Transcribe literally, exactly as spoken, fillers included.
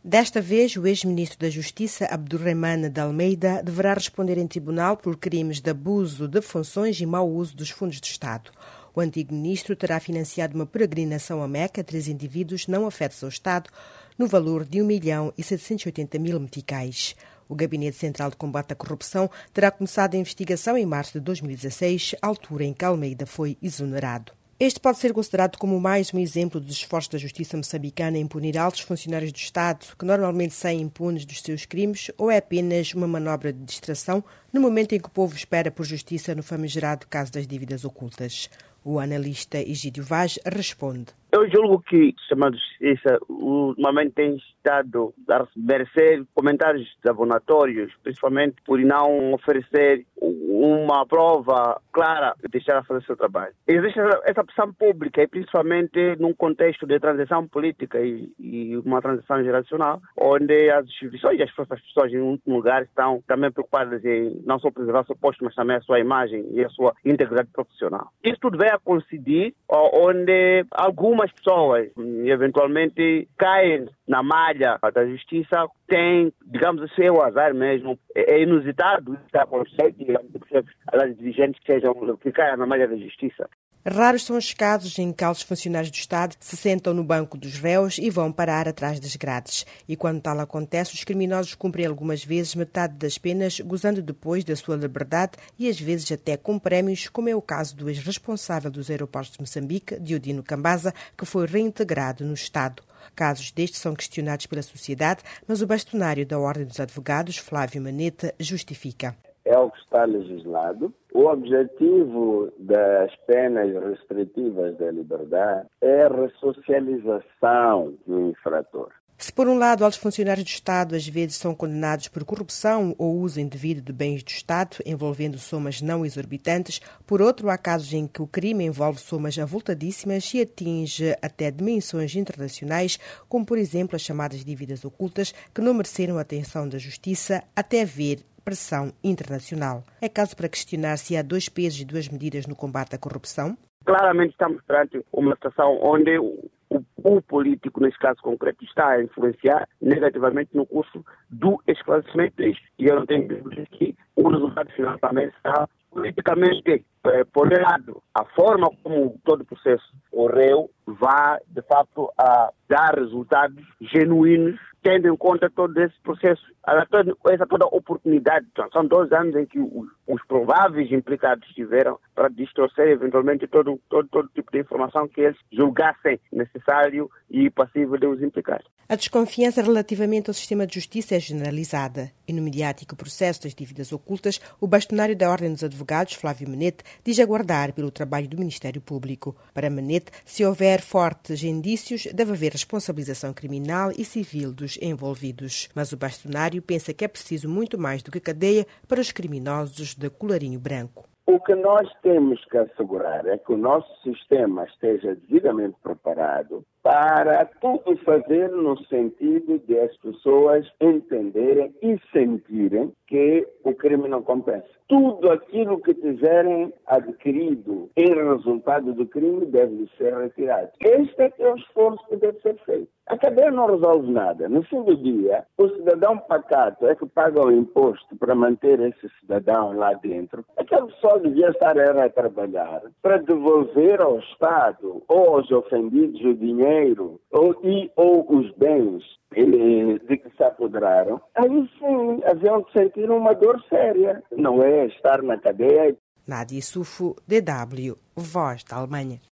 Desta vez, o ex-ministro da Justiça, Abdurrahmane de Almeida, deverá responder em tribunal por crimes de abuso de funções e mau uso dos fundos do Estado. O antigo ministro terá financiado uma peregrinação a Meca a três indivíduos não afetos ao Estado, no valor de um milhão e setecentos e oitenta mil meticais. O Gabinete Central de Combate à Corrupção terá começado a investigação em março de dois mil e dezasseis, altura em que Almeida foi exonerado. Este pode ser considerado como mais um exemplo dos esforços da justiça moçambicana em punir altos funcionários do Estado, que normalmente saem impunes dos seus crimes, ou é apenas uma manobra de distração no momento em que o povo espera por justiça no famigerado caso das dívidas ocultas? O analista Egídio Vaz responde. Eu julgo que o sistema de justiça ultimamente tem estado a receber comentários desabonatórios, principalmente por não oferecer uma prova clara de deixar a fazer o seu trabalho. Existe essa pressão pública, e principalmente num contexto de transição política e, e uma transição geracional, onde as instituições e as próprias pessoas em último lugar estão também preocupadas em não só preservar o seu posto, mas também a sua imagem e a sua integridade profissional. Isso tudo vai a coincidir onde algumas pessoas eventualmente caem na malha da justiça, tem, digamos assim, o azar mesmo. É inusitado isso que acontece, digamos, as dirigentes que sejam que caem na malha da justiça. Raros são os casos em que altos funcionários do Estado se sentam no banco dos réus e vão parar atrás das grades. E quando tal acontece, os criminosos cumprem algumas vezes metade das penas, gozando depois da sua liberdade e às vezes até com prémios, como é o caso do ex-responsável dos aeroportos de Moçambique, Diodino Cambaza, que foi reintegrado no Estado. Casos destes são questionados pela sociedade, mas o bastonário da Ordem dos Advogados, Flávio Manete, justifica. É o que está legislado. O objetivo das penas restritivas da liberdade é a ressocialização do infrator. Se, por um lado, altos funcionários do Estado às vezes são condenados por corrupção ou uso indevido de bens do Estado, envolvendo somas não exorbitantes, por outro, há casos em que o crime envolve somas avultadíssimas e atinge até dimensões internacionais, como, por exemplo, as chamadas dívidas ocultas, que não mereceram a atenção da Justiça até haver pressão internacional. É caso para questionar se há dois pesos e duas medidas no combate à corrupção? Claramente estamos perante uma situação onde o, o, o político, neste caso concreto, está a influenciar negativamente no curso do esclarecimento disto. E eu não tenho dúvida que o resultado final também será politicamente é, ponderado. A forma como todo o processo ocorreu vai, de facto, a dar resultados genuínos, tendo em conta todo esse processo, essa toda a oportunidade. São dois anos em que os, os prováveis implicados tiveram para distorcer eventualmente todo, todo, todo tipo de informação que eles julgassem necessário e passível de os implicar. A desconfiança relativamente ao sistema de justiça é generalizada. E no mediático processo das dívidas ocultas, o bastonário da Ordem dos Advogados, Flávio Manete, diz aguardar pelo trabalho do Ministério Público. Para Manete, se houver fortes indícios, deve haver responsabilização criminal e civil dos envolvidos. Mas o bastonário pensa que é preciso muito mais do que cadeia para os criminosos de colarinho branco. O que nós temos que assegurar é que o nosso sistema esteja devidamente preparado para tudo fazer no sentido de as pessoas entenderem e sentirem que o crime não compensa. Tudo aquilo que tiverem adquirido em resultado do crime deve ser retirado. Este é, que é o esforço que deve ser feito. A cadeia não resolve nada. No fim do dia, o cidadão pacato é que paga o imposto para manter esse cidadão lá dentro. Aquela pessoa devia estar a trabalhar para devolver ao Estado ou aos ofendidos o dinheiro ou, e, ou os bens de que se apoderaram. Aí sim, haviam de sentir uma dor séria. Não é estar na cadeia. Nádia Sufo, D W, Voz da Alemanha.